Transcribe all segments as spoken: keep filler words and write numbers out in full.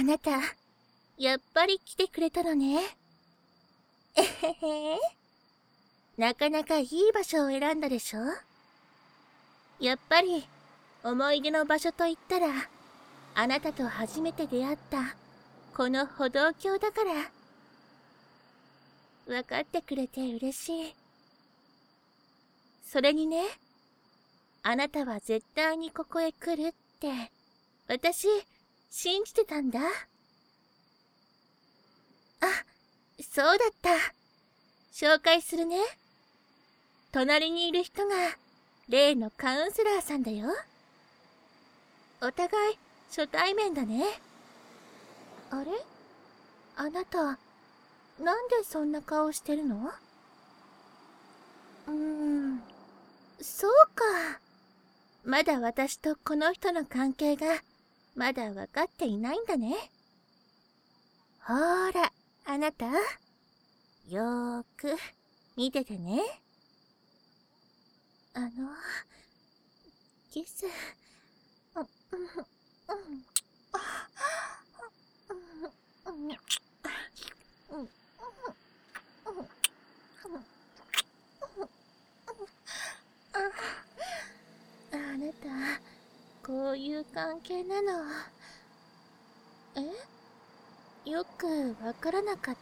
なた、やっぱり来てくれたのね。えへへ。なかなかいい場所を選んだでしょ。やっぱり思い出の場所といったら、あなたと初めて出会ったこの歩道橋だから。分かってくれて嬉しい。それにね、あなたは絶対にここへ来るって私信じてたんだ。あ、そうだった。紹介するね。隣にいる人が例のカウンセラーさんだよ。お互い初対面だね。あれ、あなたなんでそんな顔してるの？うーん、そうか。まだ私とこの人の関係がまだ分かっていないんだね。ほーら、あなた、よーく見ててね。あの、キス、うん、うん、うん、うん、うん、うん、あなた、こういう関係なの。え？よくわからなかった？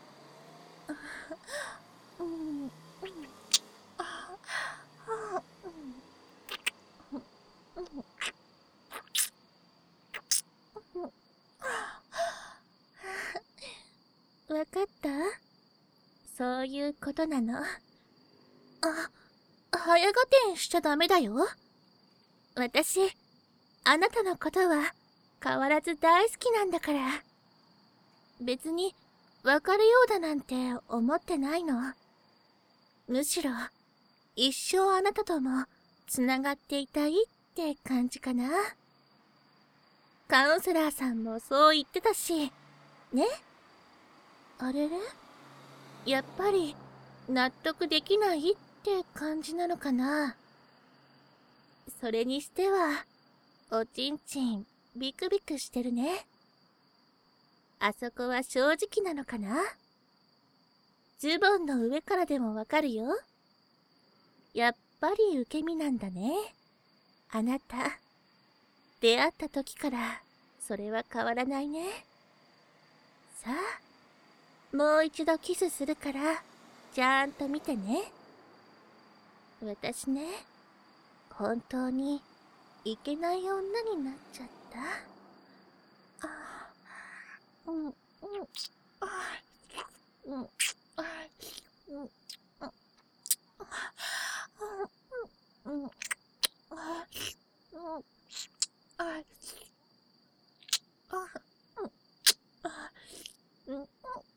うん、うん、あ、あ、うん、うん、うん。わかった？そういうことなの。あ、早合点しちゃダメだよ。私、あなたのことは変わらず大好きなんだから。別に別れようだなんて思ってないの。むしろ一生あなたともつながっていたいって感じかな。カウンセラーさんもそう言ってたしね。あれれ、やっぱり納得できないって感じなのかな。それにしてはおちんちんビクビクしてるね。あそこは正直なのかな。ズボンの上からでもわかるよ。やっぱり受け身なんだね、あなた。出会った時からそれは変わらないね。さあ、もう一度キスするからちゃんと見てね。私ね、本当にいけない女になっちゃった。あ、うん、うん、あ、うん、あ、うん、うん、うん、あ、うん、あ、あ、うん、うん、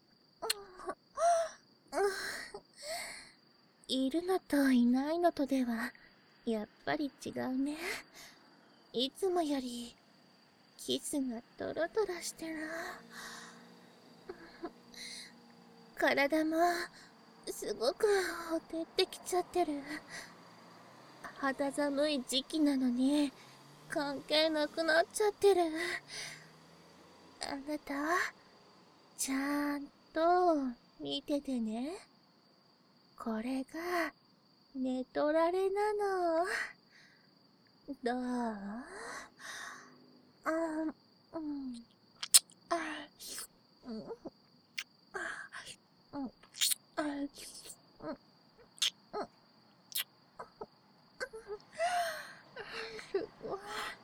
いるのといないのとではやっぱり違うね。いつもよりキスがトロトロしてる。体もすごくほてってきちゃってる。肌寒い時期なのに関係なくなっちゃってる。あなた、ちゃんと見ててね。これが寝取られなの。どう？あ、うん、あ、うん、あ、うん、あ、うん、すごい。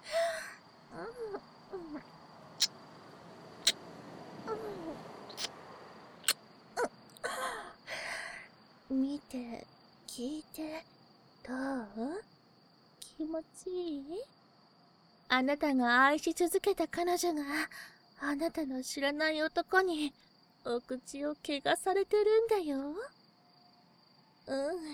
見て、聞いて、どう？気持ちいい？あなたが愛し続けた彼女が、あなたの知らない男に、お口を汚されてるんだよ。うん。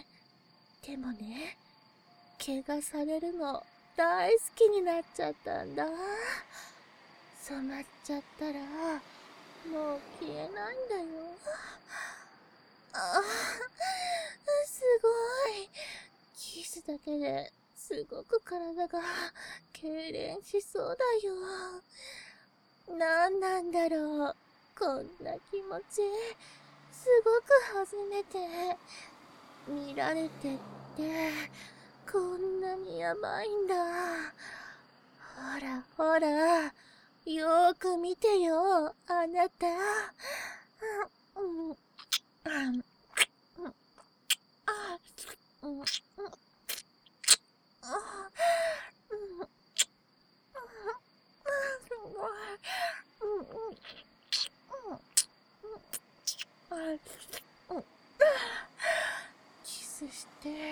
でもね、汚されるの大好きになっちゃったんだ。染まっちゃったら、もう消えないんだよ。ああ、すごい。キスだけですごく体が痙攣しそうだよ。 なんなんだろう。こんな気持ち。すごく初めて。見られてって、こんなにやばいんだ。ほらほら、よーく見てよ、あなた。うんうんあうんうんあうんすごい。うんうんあうんキスして、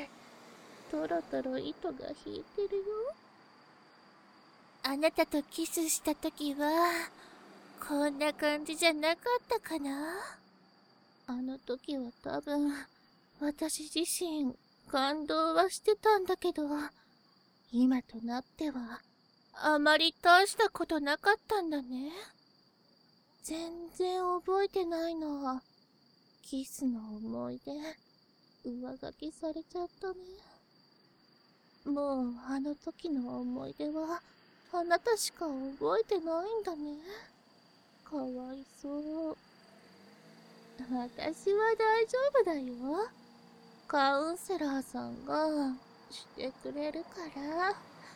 トロトロ糸が引いてるよ。あなたとキスした時は、こんな感じじゃなかったかな。あの時は多分、私自身、感動はしてたんだけど、今となっては、あまり大したことなかったんだね。全然覚えてないの。キスの思い出、上書きされちゃったね。もうあの時の思い出は、あなたしか覚えてないんだね。かわいそう。私は大丈夫だよ。カウンセラーさんがしてくれるから。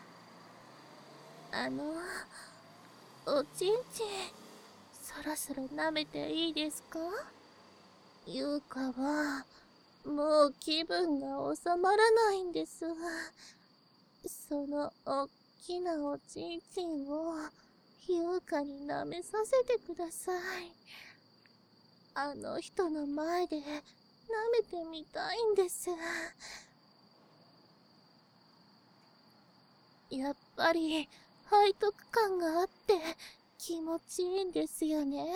あの、おちんちん、そろそろ舐めていいですか？ゆうかは、もう気分が収まらないんです。そのおっきなおちんちんを、ゆうかに舐めさせてください。あの人の前で舐めてみたいんです。やっぱり背徳感があって気持ちいいんですよね。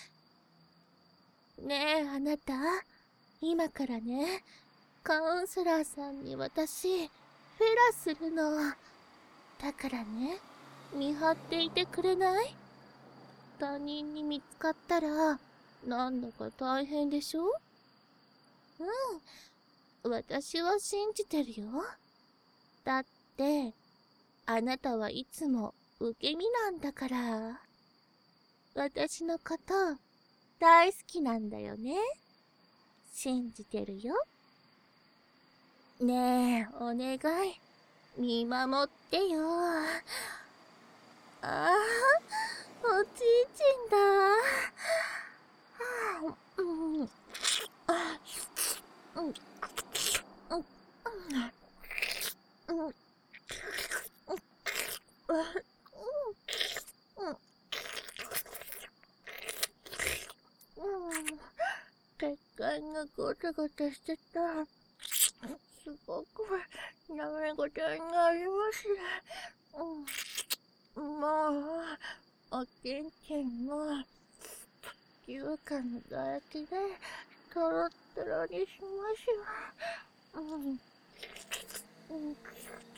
ねえあなた、今からね、カウンセラーさんに私フェラするの。だからね、見張っていてくれない？他人に見つかったらなんだか大変でしょ？うん、私は信じてるよ。だってあなたはいつも受け身なんだから。私のこと大好きなんだよね。信じてるよ。ねえ、お願い。見守ってよ。ああ、おちんちんだ。うん、あ、うん、うん、うん、うん、うん、血管がゴタゴタしてた。すごく舐めごたえがありますね。うん、もう、おちんちんも、優香の唾液で、トロットロにしますわ。うん、うん、うん、うん、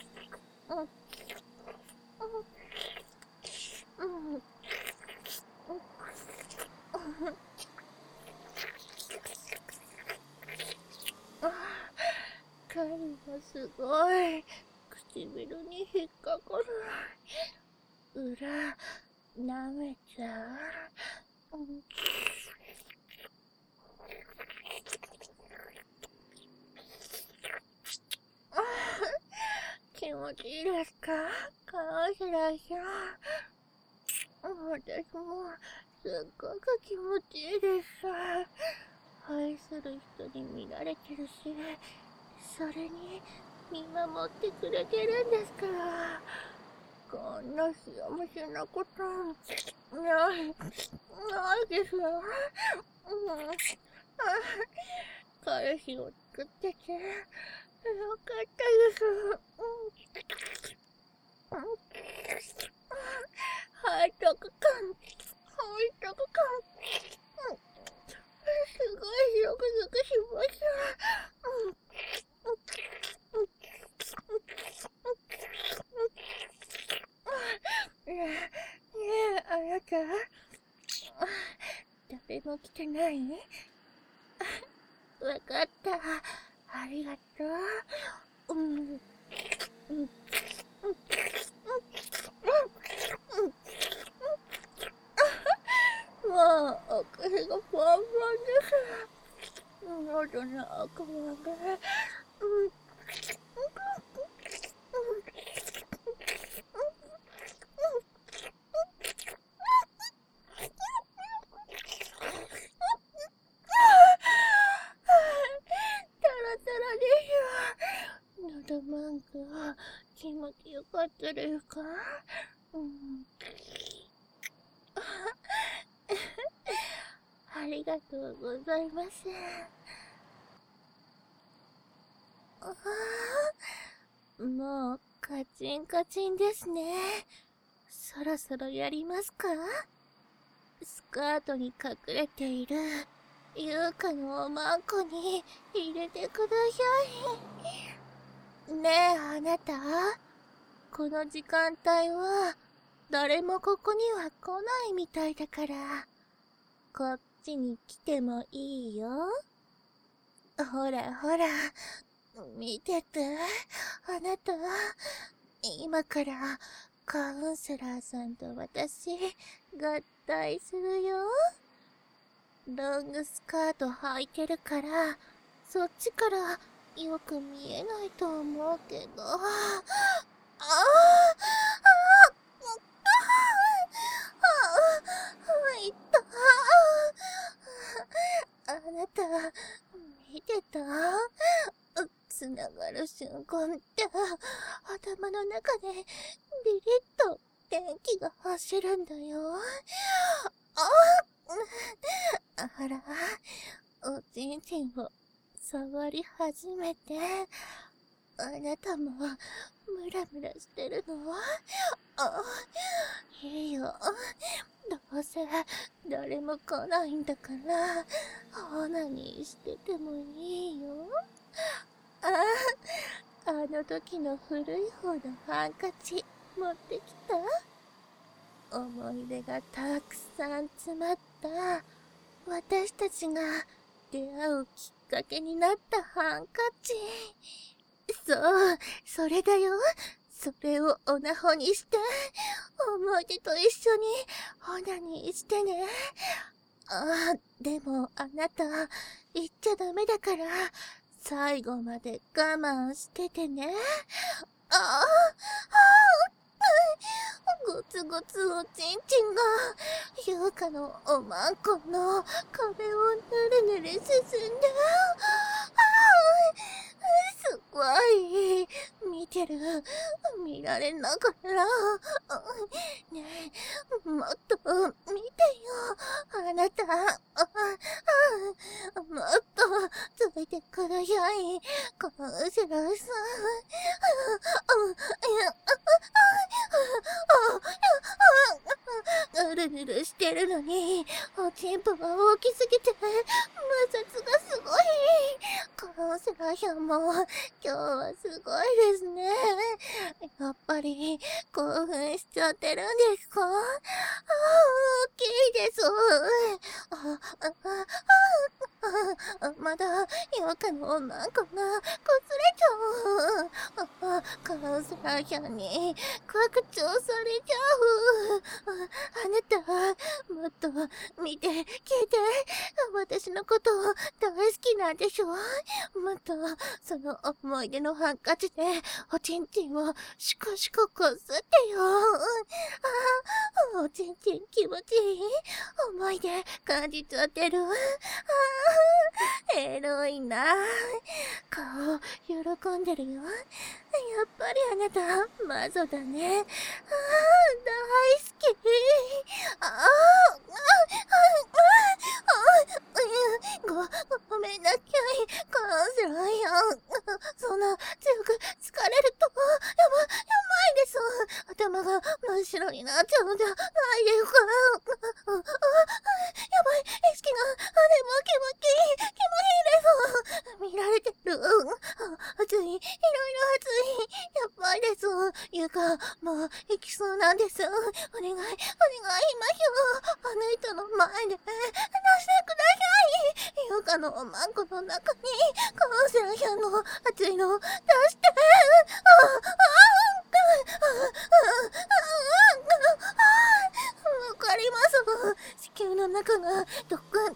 うん、うん、彼はすごい。唇に引っかかる。裏、舐めちゃう。うん、気持ちいいですか？カウンセラーさん。私もすっごく気持ちいいです。愛する人に見られてるし、それに見守ってくれてるんですから。こんな幸せなことない、ないですよ。うん、彼氏を作っててよかったです。うん、背徳感、背徳感、うん、すごいゾクゾクしました。うん、ねえ、ねえ、あなた、誰も来てない？わかった。ありがとう。うん、うん、うん、うん、うん、 あ、お腹がパンパンです。喉の奥まで。うん。タラタラですよ。喉マンクは気持ちよかったですか？うん。ありがとうございます。ああ、もうカチンカチンですね。そろそろやりますか？スカートに隠れている優香のおまんこに入れてください。ねえあなた、この時間帯は誰もここには来ないみたいだから、こっちに来てもいいよ。ほらほら、見てて、あなた、今からカウンセラーさんと私、合体するよ。ロングスカート履いてるから、そっちからよく見えないと思うけど。ああ、ああ、いった。あなた、見てた？つながる瞬間って、頭の中でビリッと電気が走るんだよ。ああ、あら、おちんちんを触り始めて、あなたもムラムラしてるの？あ、いいよ。どうせ誰も来ないんだから、オナニーしててもいいよ。ああ、あの時の古い方のハンカチ持ってきた？思い出がたくさん詰まった私たちが出会うきっかけになったハンカチ。そう、それだよ。それをオナホにして、思い出と一緒にオナニーしてね。ああ、でもあなた、言っちゃダメだから、最後まで我慢しててね。ああ、ああ、ゴツゴツおちんちんが、優香のおまんこの壁をぬるぬる進んで、ああ、すごい。見てる。見られながら。ねえ、もっと見てよ。あなた。ああ、もっとついてください。カウンセラーさん。ぬるぬるしてるのに、おちんぽが大きすぎて、摩擦がすごい。カウンセラーさんも、今日はすごいですね。やっぱり、興奮しちゃってるんですか？ああ、大きいです。あ、あ、あ、あ、まだ、よかのおまんこが、こすれちゃう。あ、カウンセラーさんに、拡張されちゃう。あなた、もっと、見て、聞いて、私のこと、大好きなんでしょ？もっと、その思い出のハンカチで、おちんちんを、シコシコこすってよ。あ、おちんちん気持ちいい。思い出、感じちゃってる。ああ、エロいな。顔、喜んでるよ。やっぱりあなた、マゾだね。ああ、大好き。ああ、ああ、ああ、ご、ごめんなさい。カウンセラーやん。そんな、強く疲れると、やば、やばいです。頭が真っ白になっちゃうんじゃないですか。あ、あ、やばい。意識が、あれもキモキ、キモいです。見られてる。暑い。いろいろ暑い。やばいです。ゆか、もう、行きそうなんです。お願い、お願い、今よ。あの人の前で、出してください。ゆかのおまんこの中に、カウンセラーさんの熱いの、出して。あ、あ、あ、わかります。子宮のの中がドクンドクン熱いドロドロの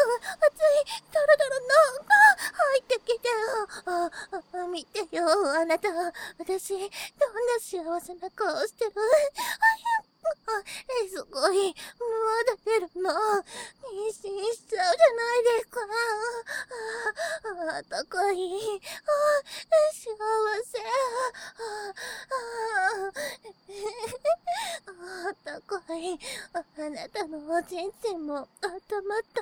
が入ってきて、ああ見てよあなた、私どんな幸せな顔してる。あすごい、まだ出るの。妊娠しちゃうじゃないですか。ああ高い、あ幸せ。ああ高い、あなたのおちんちんも温まった。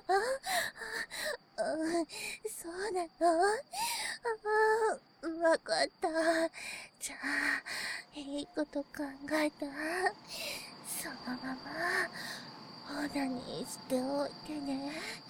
あそうなの。あわかった。じゃあいいこと考えた。そのままオナニーしておいてね。